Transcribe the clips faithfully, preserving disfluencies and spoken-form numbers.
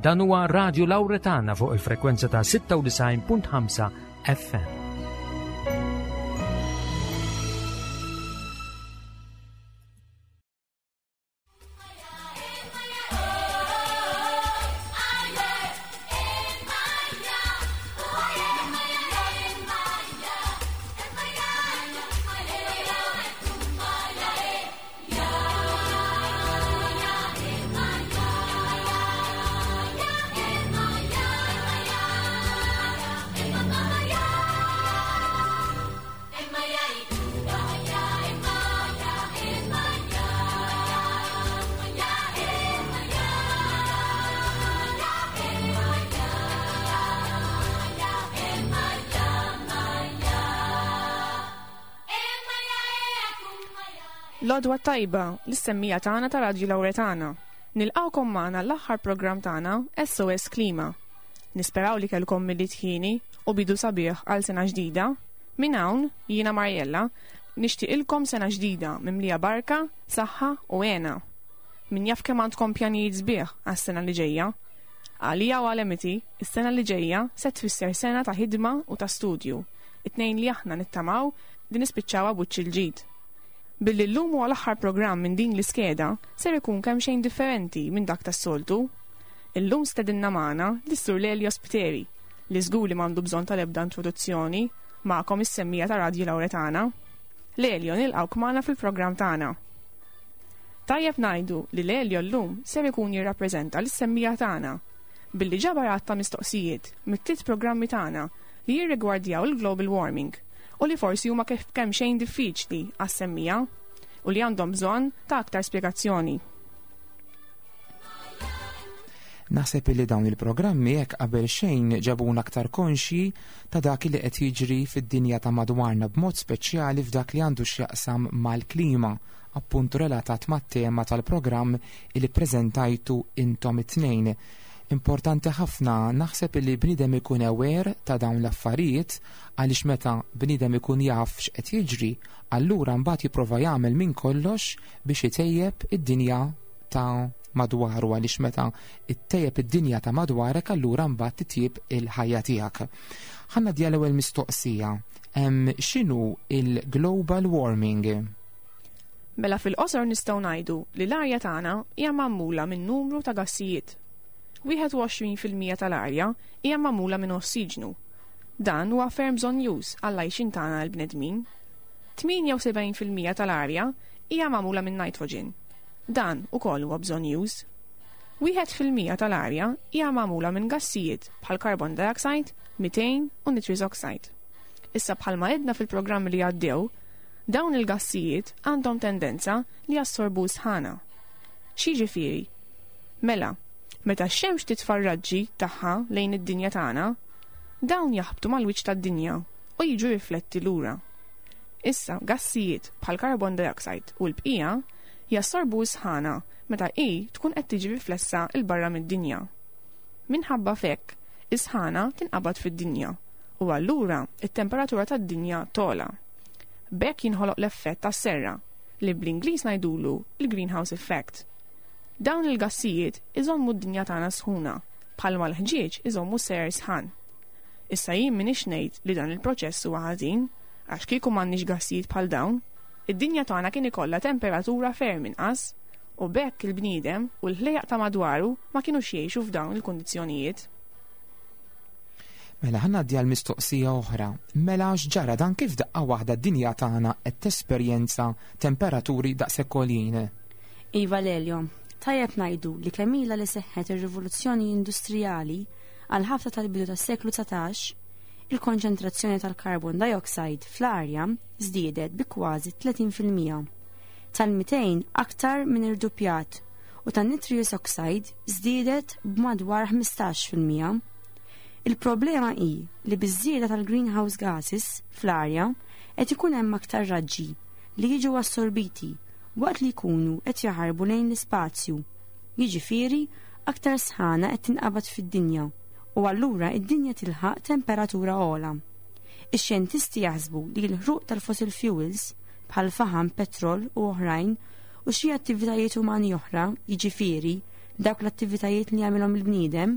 Dan huwa Radio Lawretana fuq il-frekwenza ta' sitta u tisgħin punt ħamsa F M. L-għodwa tajba, l-istemmija tagħna ta' Radio Lawretana. Nilqawkom magħna l-aħħar programm tagħna S O S Klima. Nisperaw li kellkom milli tħini u bidu sabiħ għal sena ġdida. Min hawn, jiena Marjella, nixtieqilkom sena ġdida mimlija barka, saħħa u għena. Min jaf kemm għandkom pjanijiet sbieħ għas-sena li ġejja. Għalija u għalemiti, is-sena li ġejja se tfisser sena ta' ħidma u ta' studju. It-tnejn li aħna nittamaw din nispiċċawha buċċ il-ġid. Billi l-lum u għal-aħħar programm minn din l-iskeda ser ikun kemm xejn differenti minn dak tas-soltu. Illum stedinna magħna l-Sur Lelio Spiteri, li żgur li m'għandu bżonn tal-ebda introduzzjoni, magħkom is-semmija ta' Radio Lawretana. Lelio, nilqgħuk magħna fil-programm tagħna. Tajjeb ngħidu li Lelio llum ser ikun jirrappreżenta l-semmija tagħna billi ġabarat ta' mistoqsijiet mit-tliet programmi tagħna li jirrigwardjaw il-global warming u li forsi huma kif kemm xejn diffiċli għas-semmija u li għandhom bżonn ta' aktar spjegazzjoni. Naħseb li dawn il-programmi hekk qabel xejn ġabuna aktar konxji ta' dak li qed jiġri fid-dinja ta' madwarna b'mod speċjali f'dak li għandu x'jaqsam mal-klima, appuntu relatat mat-tema tal-programm li ppreżentajtu intom it-tnejn. Importanti ħafna naħseb li bniedem ikun aware ta' dawn l-affarijiet għaliex meta bniedem ikun jaf x'qed jiġri, allura mbagħad jipprova jagħmel minn kollox biex itejjeb id-dinja ta' madwaru għaliex meta ittejjeb id-dinja ta' madwarek allura mbagħad titjieb il-ħajja tiegħek. Ħanna dja l-ewwel mistoqsija. Hemm x'inhu il-global warming? Mela fil-qosor nistgħu ngħidu li l-arja tagħna hija magħmula minn numru ta' gassijiet. wieħed u għoxrin fil-mija tal-arja hija magħmula minn ossiġnu. Dan huwa ferm bżonjuż għall-għajxin tagħna l-bnedmin. tminja u sebgħin fil-mija tal-arja hija magħmula minn nitrogen. Dan ukoll huwa bżonjuż. Wieħed fil-mija tal-arja hija magħmula minn gassijiet bħal carbon dioxide, methane u nitrous oxide. Issa bħalma għedna fil-programm li għaddew, dawn il-gassijiet għandhom tendenza li jassorbu sħana. Xi ġifieri? Mela, meta x-xemx titfarraġġi tagħha lejn id-dinja tagħna, dawn jaħbtu mal-wiċċ tad-dinja u jiġu rifletti lura. Issa gassijiet bħal carbon dioxide u l-bqija jassorbu sħana meta hi tkun qed tiġi riflessa l barra mid-dinja. Minħabba fekk, is-sħana tinqabad fid-dinja u allura it-temperatura tad-dinja tola. Bekk jinħoloq l-effett tas-serra li bl-Ingliż ngħidulu il-greenhouse effect. Dawn il-gassijiet iżommu d-dinja tagħna sħuna, bħalma l-ħġieġ iżommu ser sħan. Issa jien minix ngħid li dan il-proċess huwa ħażin, għax kieku m'għandniex gassijiet bħal dawn, id-dinja tagħna kien ikollha temperatura ferm inqas u bekk il-bniedem u l-ħlejaq ta' madwaru ma kinux jgħixu f'dawn il-kundizzjonijiet. Mela ħanna għaddi għal-mistoqsija oħra. Mela x'ġara dan kif daqqa waħda d-dinja tagħna qed tesperjenza temperaturi daqshekk għolin? Iva Lelio, tajjeb ngħidu li kemm ilha li seħħet ir-rivoluzzjoni industrijali għal ħafna tal-bidu tas-seklu tsatax, il-konċentrazzjoni tal-carbon dioxide fl-arja żdiedet bi kważi tletin fil-mija. Tal-methane aktar minn irdupjat u tan-nitrous oxide żdiedet b'madwar ħmistax fil-mija. Il-problema hi li biż-żieda tal-greenhouse gases fl-arja qed ikun hemm aktar raġġi li jiġu assorbiti waqt li jkunu qed jaħarbu lejn l-ispazju. Jiġifieri aktar sħana qed tinqabad fid-dinja u allura id-dinja tilħaq temperatura ogħla. Ix-xjentisti jaħsbu li l-ħruq tal-fossil fuels bħal faħam, petrol u oħrajn u xi attivitajiet umani oħra, jiġifieri dawk l-attivitajiet li jagħmilhom il-bniedem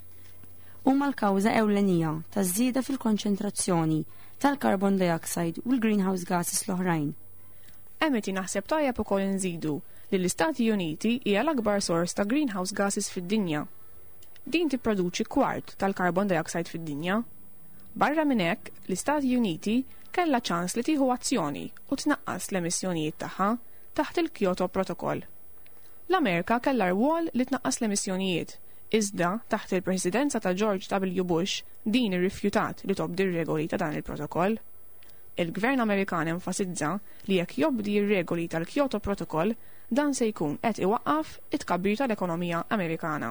huma l-kawża ewlenija taż-żieda fil-konċentrazzjoni tal-carbon dioxide u l-greenhouse gases l-oħrajn. Emeti naħseb tajjeb ukoll inżidu li l-Istati Uniti hija l-akbar sors ta' greenhouse gases fid-dinja. Din tipproduċi kwart tal-carbon dioxide fid-dinja. Barra minn hekk, l-Istati Uniti kellha ċans li tieħu azzjoni u tnaqqas l-emissjonijiet tagħha taħt il-Kyoto Protokoll. L-Amerika kellha rwol li tnaqqas l-emissjonijiet, iżda taħt il-presidenza ta' George W. Bush din irrifjutat li tobdi r-regoli ta' dan il-protokoll. Il-Gvern Amerikan enfasizza li jekk jobdi r-regoli tal-Kyoto Protokoll dan se jkun qed iwaqqaf it-tkabbir tal-ekonomija Amerikana.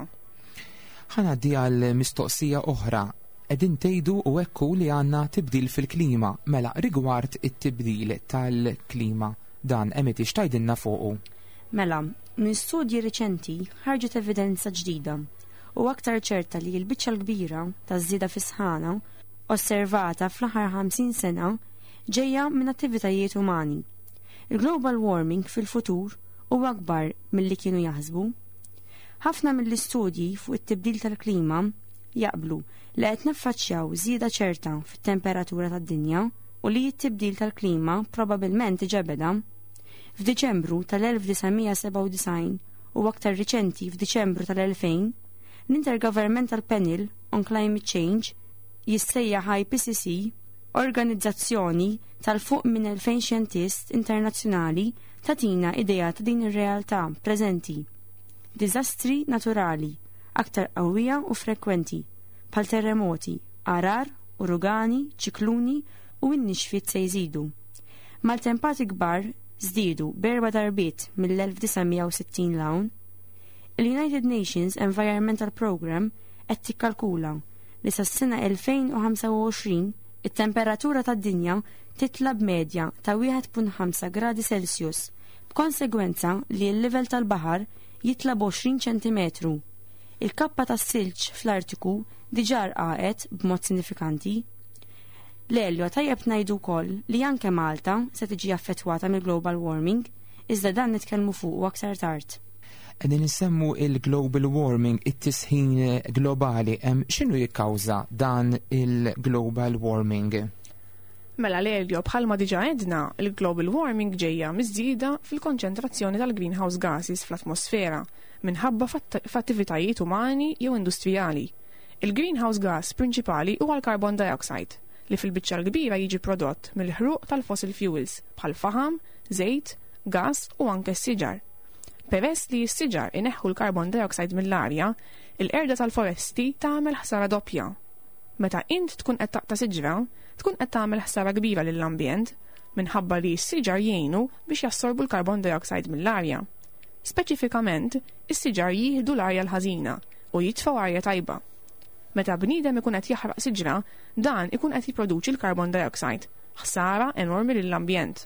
Ħanaddi għal mistoqsija oħra. Qegħdin tgħidu u hekk li għandna tibdil fil-klima, mela rigward it-tibdil tal-klima dan emeti x'tgħidilna fuqu. Mela, minn studji riċenti ħarġet evidenza ġdida u aktar ċerta li l-biċċa l-kbira taż-żieda fis-sħana osservata fl-aħħar ħamsin sena ġejja minn attivitajiet umani. Il-global warming fil-futur huwa akbar milli kienu jaħsbu. Ħafna mill-istudji fuq it-tibdil tal-klima jaqblu li qed naffaċċjaw żieda ċerta fit-temperatura tad-dinja u li t-tibdil tal-klima probabbilment ġebeda. F'Diċembru tal-elf tisgħemija seba' u disgħin u aktar riċenti f'Diċembru tal-elfejn, l-Intergovernmental Panel on Climate Change jissejjaħ I P C C, organizzazzjoni tal-fuq minn elfejn xjentist internazzjonali tatina idea ta' din ir-realtà preżenti. Diżastri naturali aktar qawwija u frekwenti, bħal terremoti, arar, uragani, ċikluni u n-nixfiet se jżidu. Mal-tempati kbar żdiedu berba darbiet mill-elf tisgħemija sittin l-hawn. Il-United Nations Environmental Programme qed tikkalkula li sas-sena elfejn u ħamsa u għoxrin it-temperatura tad-dinja titla b'medja ta' wieħed punt ħamsa gradi Celsius, b'konsegwenza li l-livell tal-baħar jitla b'għoxrin ċentimetru. Il-kappa tas-silġ fl-Artiku diġà rqaqet b'mod sinifikanti. L-Eljo tajjeb ngħidu wkoll li anke Malta se tiġi affettwata mill-global warming, iżda dan nitkellmu fuq aktar tard. Qegħdin insemmu il-global warming, it-tisħin globali, hemm x'inhu jikkawża dan il-global warming? Mela l-Eljo bħalma diġà għedna, il-global warming ġejja miż-żieda fil-konċentrazzjoni tal-greenhouse gases fl-atmosfera minħabba f'attivitajiet umani jew industrijali. Il-greenhouse gas prinċipali huwa l-carbon dioxide li fil-biċċa l-kbira jiġi prodott mill-ħruq tal-fossil fuels bħal faħam, żejt, gas u anke s-siġar. Peress li s-siġar ineħħu l-carbon dioxide mill-arja, il-qerda tal-foresti tagħmel ħsara doppja. Meta int tkun qed taqta' siġra, tkun qed tagħmel ħsara kbira lill-ambjent minħabba li s-siġar jgħinu biex jassorbu l-carbon dioxide mill-arja. Speċifikament, is-siġar jieħdu l-arja l-ħażina u jitfgħu arja tajba. Meta bniedem ikun qed jaħraq siġra, dan ikun qed jipproduċi l-carbon dioxide, ħsara enormi lill-ambjent.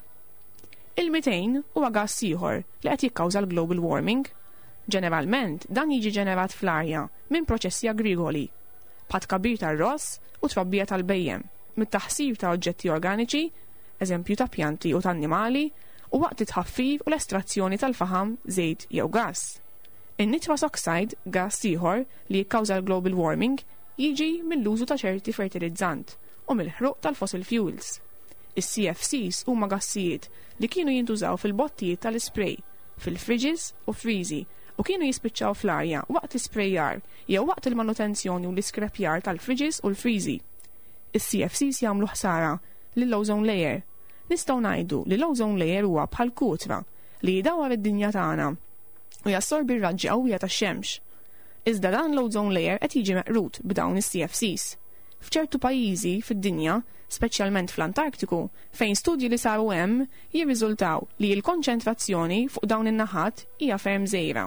Il-mitejn huwa gass ieħor li qed jikkawża l-global warming. Ġeneralment dan jiġi ġenerat fl-arja minn proċessi agrikoli, bħal tkabbir tar-ross u tfabbija tal-bejjem, mit-taħsib ta' oġġetti organiċi, eżempju ta' pjanti u ta' annimali, u waqt it-tħaffif u l-estrazzjoni tal-faħam, żejt jew gass. In-nitrous oxide, gass ieħor li jikkawża l-global warming, jiġi mill-użu ta' ċerti fertilizzant u mill-ħruq tal-fossil fuels. Is-C F Cs huma gassijiet li kienu jintużaw fil-bottijiet tal-isprej, fil-fridges u friżi u kienu jispiċċaw fl-arja waqt isprejjar jew waqt il-manutenzjoni u l-iskrepjar tal-fridges u l-friżi. Is-C F Cs jagħmlu ħsara lill-ozone layer. Nistgħu ngħidu li l-ozone layer huwa bħal kutra li jdawwar id-dinja tagħna u jassorbi r-raġġi qawwija tax-xemx. Iżda dan l-ozone layer qed jiġi meqrut b'dawn is-C F Cs. F'ċertu pajjiżi fid-dinja, speċjalment fl-Antarktiku, fejn studji li saru hemm jirriżultaw li l-konċentrazzjoni fuq dawn in-naħat hija ferm żgħira.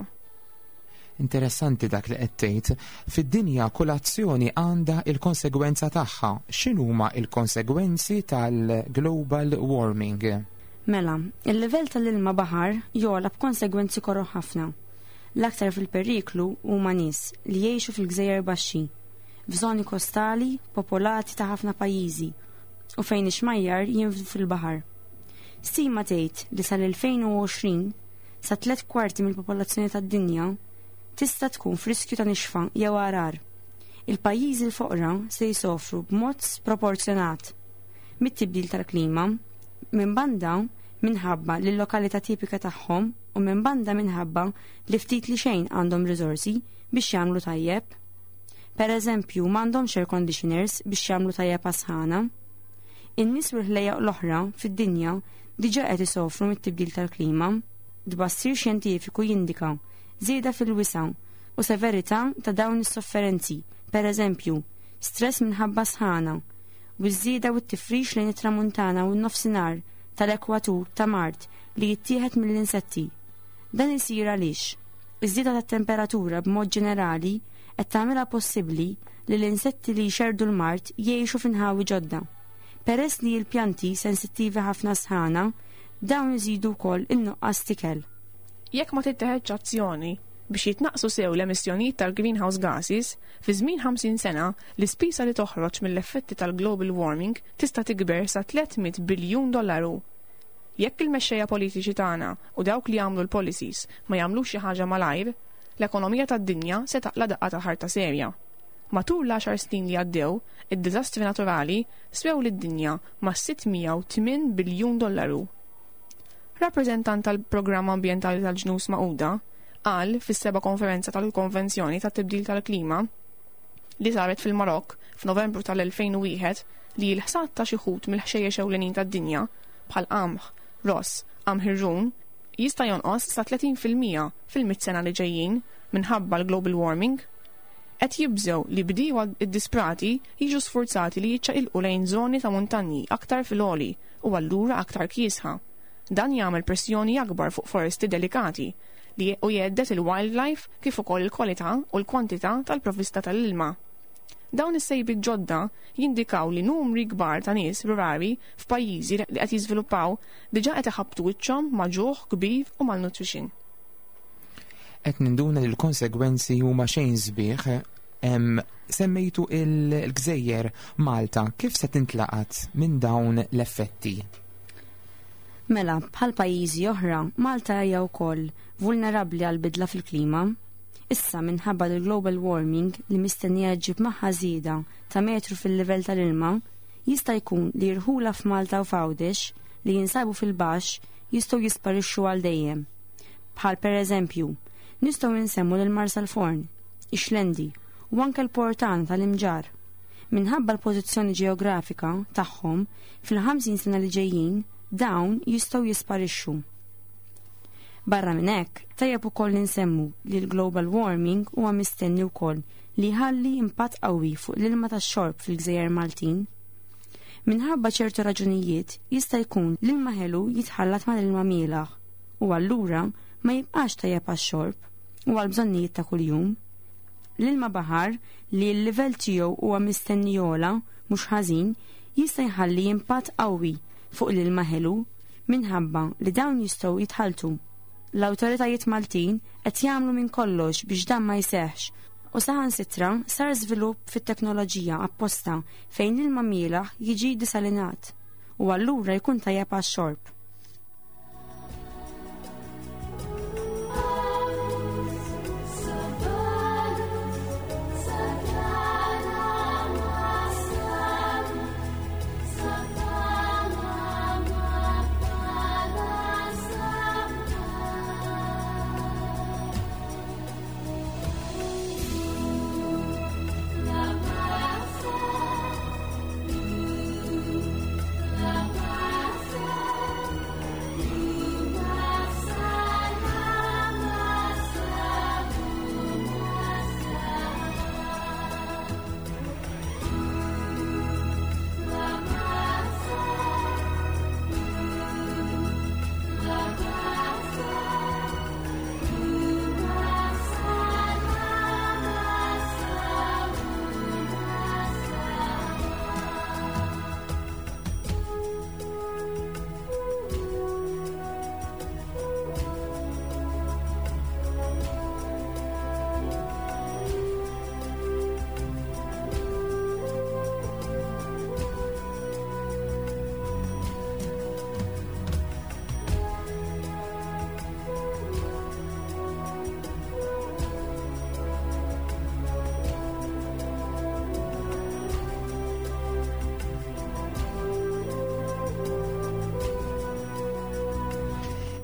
Interessanti dak li qed tgħid. Fid-dinja kull azzjoni għandha il-konsegwenza tagħha. X'inhuma il-konsegwenzi tal-global warming? Mela, il-livell tal-ilma baħar jogħla b'konsegwenzi korroħ ħafna. L-aktar fil-periklu huma nies li jgħixu fil-gżejjer baxxi, f'żoni kostali popolati ta' ħafna pajjiżi u fejn ix-xmajjar jinfdu fil-baħar. Stima tgħid li sal-elfejn u għoxrin sa tliet kwarti mill-popolazzjoni tad-dinja tista' tkun f'riskju ta' nixfa jew arar. Il-pajjiżi l-foqra se jsofru b'mod sproporzjonat mit-tibdil tal-klima, minn banda minħabba li l-lokalità tipika tagħhom u minn banda minħabba li ftit li xejn għandhom riżorsi biex jagħmlu tajjeb. Per eżempju, m'għandhomx air conditioners biex jagħmlu tajjeb għasħana. In-nies ħlejja l-oħra fid-dinja diġà qed isofru mit-tibdil tal-klima. Tbassir xjentifiku jindika żieda fil-wisa u severità ta' dawn is-sofferenzi, per eżempju, stress minħabba sħana u żieda u t-tifrix lejn it-tramuntana u n-nofsinhar tal-ekwatur ta' Mart li jittieħed mill-insetti. Dan isir għaliex iż-żieda tat-temperatura b'mod ġenerali qed tagħmilha possibbli li l-insetti li jxerdu l-Mart jgħixu f'inħawi ġodda. Peress li l-pjanti sensittivi ħafna sħana, dawn iżidu wkoll in-nuqqas tikel. Jekk ma tittieħedx azzjoni biex jitnaqsu sew l-emissjonijiet tal-greenhouse gases, fi żmien ħamsin sena l-ispisa li toħroġ mill-effetti tal-global warming tista' tikber sa tlietmiyet biljun dollaru. Jekk il-mexxejja politiċi tagħna u dawk li jagħmlu l-policies ma jagħmlux xi ħaġa malajr, l-ekonomija tad-dinja se taqla daqqa ta' ħarta serja. Matul l-għaxar snin li għaddew, id-diżastri naturali swew lid-dinja ma' sittmija u tmien biljun dollaru. Rappreżentant tal-Programm Ambjentali tal-Ġnus Magħquda qal fis-seba' konferenza tal-Konvenzjoni tat-Tibdil tal-Klima li saret fil-Marokk f'Novembru tal-elfejn u wieħed li l-ħsad ta' xi ħut mill-ħxejjex ewlenin tad-dinja bħal qamħ, ross, qamħ ir-run jista' jonqos sa tletin fil-mija fil-miet sena li ġejjin minħabba l-global warming. Qed jibżgħu li bdiewa id-disprati jiġu sfurzati li jiċċaqilqu lejn żoni ta' muntanji aktar fil-għoli u allura aktar kiesħa. Dan jagħmel pressjoni akbar fuq foresti delikati li u jeddet il-wildlife kif ukoll il-kwalità u l-kwantità tal-provvista tal-ilma. Dawn is-sejbiet ġodda jindikaw li numri kbar ta' nies rurali f'pajjiżi li qed jiżviluppaw diġà qed iħabbtu wiċċhom ma' ġuħ kbir u malnutrition. Qed ninduna li l-konsegwenzi huma xejn sbieħ. Semmejtu il-Gżejjer Malta, kif se tintlaqat minn dawn l-effetti? Mela, bħal pajjiżi oħra, Malta hija wkoll vulnerabbli għal bidla fil-klima. Issa minħabba l-global warming li mistennija ġib magħha żieda ta' metru fil-livell tal-ilma, jista' jkun li rħula f'Malta u f'Għawdex li jinsabu fil-baxx jistgħu jisparixxu għal dejjem. Bħal pereżempju, nistgħu nsemmu lil Marsalforn, ix-Xlendi u anke l-Portan tal-Imġar. Minħabba l-pożizzjoni ġeografika tagħhom fil-ħamsin sena li ġejjin dawn jistgħu jisparixxu. Barra minn hekk, tajjeb ukoll insemmu li l-global warming huwa mistenni wkoll li jħalli impatt qawwi fuq l-ilma tax-xorb fil-Gżejjer Maltin. Minħabba ċertu raġunijiet jista' jkun l-ilma ħelu jitħallat mal-ilma mielaħ u allura ma jibqax tajjeb għax-xorb u għall-bżonnijiet ta' kuljum. L-ilma baħar li l-livell tiegħu huwa mistenni jola mhux ħażin jista' jħalli impatt qawwi fuq l-ilma ħelu minħabba li dawn jistgħu jitħaltu. L-awtoritajiet Maltin qed jagħmlu minn kollox biex dan ma jseħħx u saħansitra sar żvilupp fit-teknoloġija apposta fejn l-ilma mielaħ jiġi disalinat u allura jkun tajjeb għax-xorb.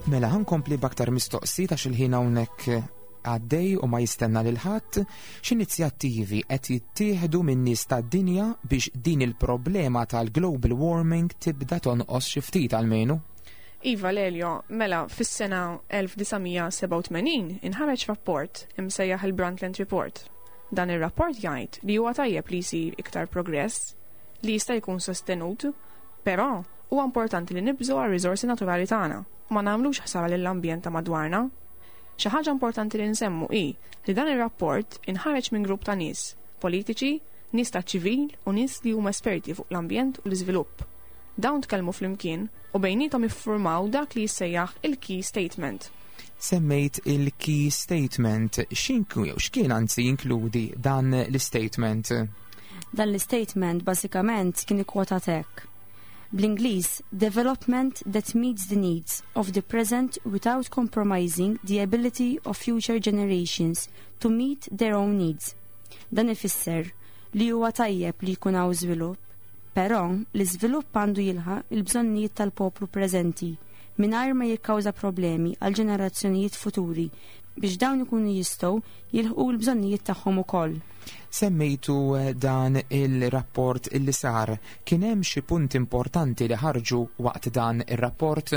Mela ħankompli baktar mistoqsi ta' xil-ħin hawnhekk għaddej u ma jistenna lil ħadd x'inizjattivi qed jittieħdu min nies tad-dinja biex din il-problema tal-global warming tibda tonqos xi ftit almenu. Iva Lelio, mela fis-sena elf tisa seba' tmenin inħareġ rapport imsejjaħ il-Brundtland Report. Dan ir-rapport jgħid li huwa tajjeb li jsir iktar progress li jista' jkun sostenut, però huwa importanti li nibżgħu għar-riżorsi naturali tagħna u ma nagħmlux ħsara lill-ambjent ta' madwarna. Xi ħaġa importanti li nsemmu hi li dan ir-rapport inħareġ minn grupp ta' nies, politiċi, nies ta' ċivil u nies li huma esperti fuq l-ambjent u l-iżvilupp. Dawn tkellmu flimkien u bejnietom iffurmaw dak li jissejjaħ il-Key Statement. Semmejt il-Key Statement, x'inku jew x'kien anzi jinkludi dan l-istatement? Dan l-istatement bażikament kien ikkwotat hekk. Bl-Ingliż, development that meets the needs of the present without compromising the ability of future generations to meet their own needs. Dan ifisser li huwa tajjeb li jkun hawn żvilupp, però l-iżvilupp għandu jilħaq il-bżonnijiet tal-poplu preżenti mingħajr ma jikkawża problemi għal ġenerazzjonijiet futuri biex dawn ikunu jistgħu jilħqu l-bżonnijiet tagħhom ukoll. Semmejtu dan il-rapport illi sar, kien hemm xi punti importanti li ħarġu waqt dan ir-rapport?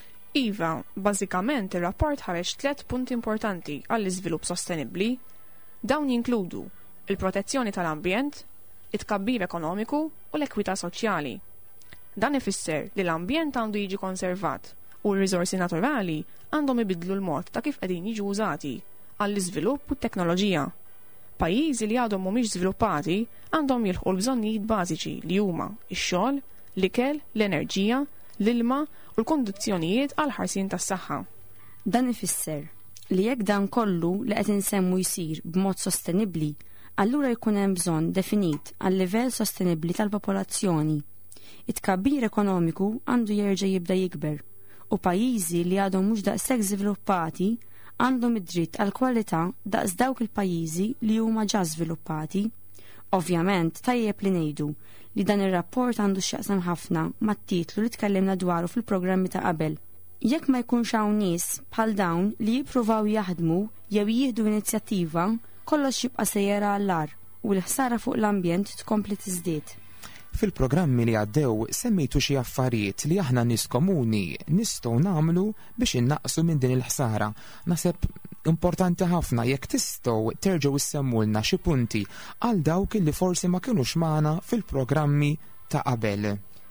Iva, bażikament ir-rapport ħareġ tliet punti importanti għall-iżvilupp sostenibbli. Dawn jinkludu il-protezzjoni tal-ambjent, it-tkabbir ekonomiku u l-ekwità soċjali. Dan ifisser li l-ambjent għandu jiġi konservat u r-riżorsi naturali għandhom ibidlu l-mod ta' kif qegħdin jiġu użati għall-iżvilupp u t-teknoloġija. Pajjiżi li għadhom mhumiex żviluppati għandhom jilħqu l-bżonnijiet bażiċi li huma x-xogħol, l-ikel, l-enerġija, l-ilma u l-kondizzjonijiet għal ħarsien tas-saħħa. Dan ifisser li jekk dan kollu li qed insemmu jsir b'mod sostenibbli, allura jkun hemm bżonn definit għal livell sostenibbli tal-popolazzjoni. It-tkabbir ekonomiku għandu jerġa' jibda jikber u pajjiżi li għadhom mhux daqshekk żviluppati għandhom id-dritt għal kwalità daqs dawk il-pajjiżi li huma ġa żviluppati. Ovvjament tajjeb li ngħidu li dan ir-rapport għandu x'jaqsam ħafna mat-titlu li tkellimna dwaru fil-programmi ta' qabel. Jekk ma jkunx hawn nies bħal dawn li jippruvaw jaħdmu jew jieħdu inizjattiva, kollox jibqa' sejjera għall-ar u l-ħsara fuq l-ambjent tkompli tiżdied. Fil-programmi li għaddew semmejtu xi affarijiet li aħna nies komuni nistgħu nagħmlu biex innaqsu minn din il-ħsara. Naħseb importanti ħafna jekk tistgħu terġgħu issemmulna xi punti għal dawk li forsi ma kinux magħna fil-programmi ta' qabel.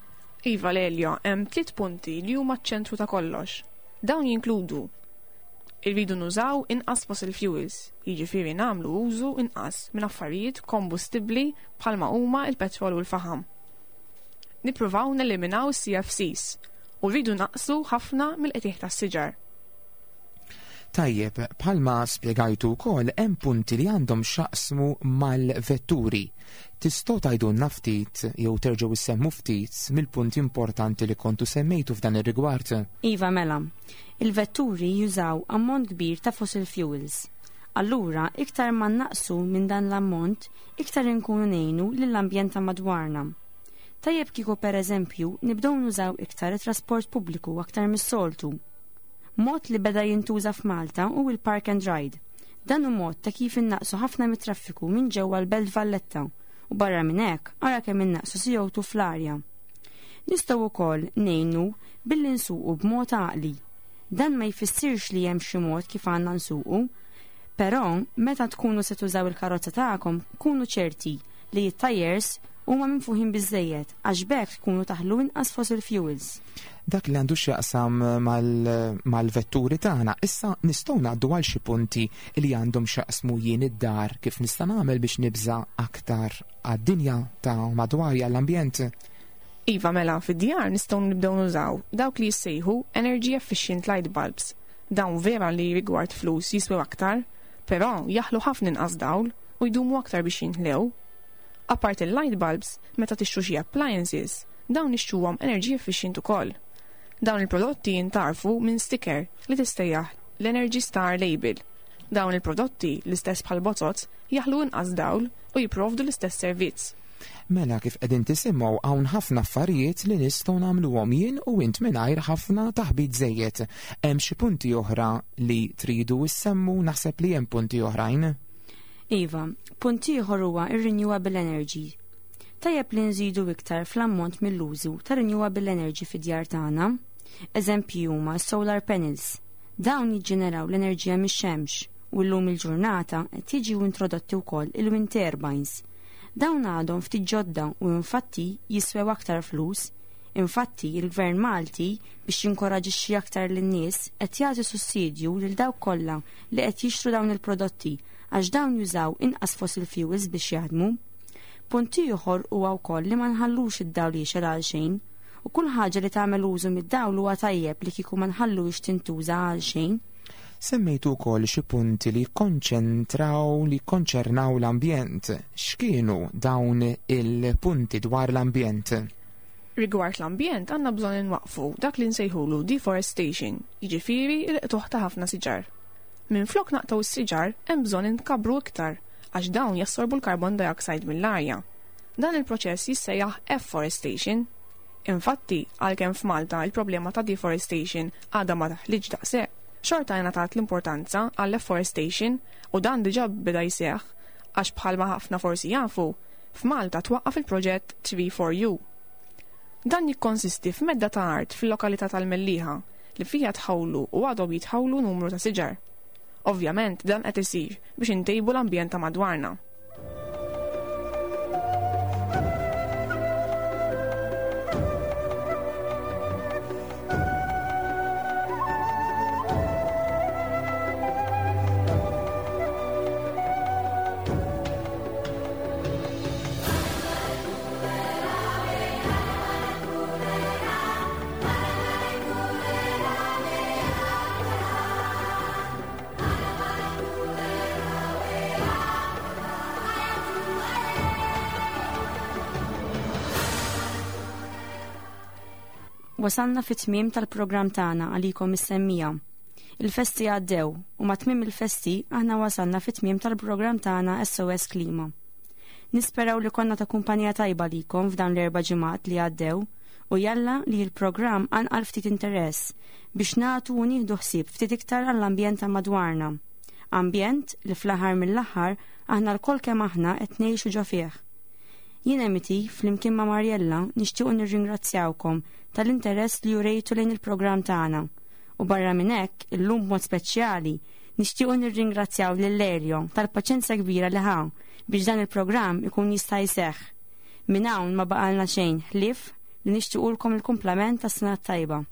Iva Lelio, hemm tliet punti li huma ċ-ċentru ta' kollox. Dawn jinkludu irridu nużaw inqas fossil fuels, jiġifieri nagħmlu użu inqas minn affarijiet kombustibbli bħalma huma il-petrol u l-faħam. Nippruvaw neliminaw C F Cs u rridu naqsu ħafna mill-qitih tas-siġar. Tajjeb, bħalma spjegajtu wkoll hemm punti li għandhom x'jaqsmu mal-vetturi. Tistgħu tgħidulna ftit jew terġgħu issemmu ftit mill-punti importanti li kontu semmejtu f'dan ir-rigward? Iva mela, il-vetturi jużaw ammont kbir ta' fossil fuels. Allura, iktar ma naqsu minn dan l-ammont, iktar inkunu ngħinu lill-ambjent ta' madwarna. Tajjeb kieku pereżempju nibdew nużaw iktar it-trasport pubbliku aktar mis-soltu. Mod li beda jintuża f'Malta u il-Park and Ride. Dan hu mod ta' kif innaqsu ħafna mit-traffiku minn ġewwa l-Belt Valletta u barra minn hekk ara kemm innaqsu C O two fl-arja. Nistgħu wkoll ngħinu billi nsuqu b'mod għaqli. Dan ma jfissirx li hemm xi mod kif għandna nsuqu, però meta tkunu se tużaw il-karozza tagħkom kunu ċerti li t-tajers huma minfuħin biżżejjed għax bekk tkunu taħlu inqas fossil fuels. Dak li għandu x'jaqsam mal-vetturi tagħna, issa nistgħu ngħaddu għal xi punti li għandhom x'jaqsmu jien id-dar kif nista' nagħmel biex nibża' aktar għad-dinja ta' madwarja l-ambjent. Iva mela, fid-djar nistgħu nibdew nużaw dawk li jissejħu energy efficient light bulbs. Dawn vera li rigward flus jiswew aktar, però jaħlu ħafna inqas dawl u jdumu aktar biex jinħlew. Apart il-light bulbs, meta tixtru xi appliances, dawn ixtruhom energy efficient ukoll. Dawn il-prodotti jintarfu minn sticker li tistejjaħ l-Energy Star Label. Dawn il-prodotti l-istess bħal botot jaħlu inqas dawl u jipprovdu l-istess servizz. Mela kif qegħdin tisimgħu hawn ħafna affarijiet li nistgħu nagħmluhom jien u int mingħajr ħafna taħbit żejjed. Hemm xi punti oħra li tridu issemmu, naħseb li hemm punti oħrajn. Iva, punti ieħor huwa ir-renewable energy. Tajjeb li nżidu iktar fl-ammont mill-użu ta' renewable energy fid-djar tagħna. Eżempji huma solar panels. Dawn jiġġeneraw l-enerġija mix-xemx u llum il-ġurnata qed jiġu introdotti wkoll il-wind turbines. Dawn għadhom ftit ġodda u infatti jiswew aktar flus. Infatti il-Gvern Malti biex jinkoraġixxi aktar lin-nies qed jagħti sussidju lil dawk kollha li qed jixtru dawn il-prodotti għax dawn jużaw inqas fossil fuels biex jaħdmu. Punt ieħor huwa wkoll li ma nħallux id-dawl jixel għal xejn u kull ħaġa li tagħmel użu mid-dawl huwa tajjeb li kieku ma nħallux tintuża għal xejn. Semmejtu wkoll xi punti li konċentraw li konċernaw l-ambjent. X'kienu dawn il-punti dwar l-ambjent? Rigward l-ambjent għandna bżonn inwaqfu dak li nsejħulu deforestation, jiġifieri il-qtuħ ta' ħafna siġar. Minflok naqtaw is-siġar hemm bżonn inkabru iktar għax dawn jassorbu l-carbon dioxide mill-arja. Dan il-proċess jissejjaħ afforestation. Infatti, għalkemm f'Malta il-problema ta' deforestation għadha ma taħliġ daqshekk, xorta jingħatat l-importanza għall-afforestation u dan diġà beda jseħħ għax bħalma ħafna forsi jafu, f'Malta twaqqaf il-proġett Tree for You. Dan jikkonsisti f'medda ta' art fil-lokalità tal-Mellieħa li fija tħawlu u għadhom jitħawlu numru ta' siġar. Ovvjament dan qed isir biex intejbu l-ambjent ta' madwarna. Wasalna fit-tmiem tal-programm tagħna għalikom is-semmija. Il-festi għaddew u ma' tmiem il-festi aħna wasalna fit-tmiem tal-programm tagħna S O S Klima. Nisperaw li konna ta' kumpanija tajba likom f'dan l-erba' ġimgħat li għaddew u jalla li l-programm għanqal ftit interess biex nagħtu u nieħdu ħsieb ftit iktar għall-ambjent ta' madwarna. Ambjent li fl-aħħar mill-aħħar aħna l-kol kemm aħna qed ngħixu ġo fih. Jien Emiti, flimkien ma' Marjella, nixtiequ nirringrazzjawkom tal-interess li jurejtu lejn il-programm tagħna. U barra minn hekk, illum b'mod speċjali, nixtiequ nirringrazzjaw lil Lerjo tal-paċenza kbira li ħa biex dan il-programm ikun jista' jseħħ. Minn hawn ma baqalna xejn ħlief li nixtiequlkom il-kumplament tas-sena tajba.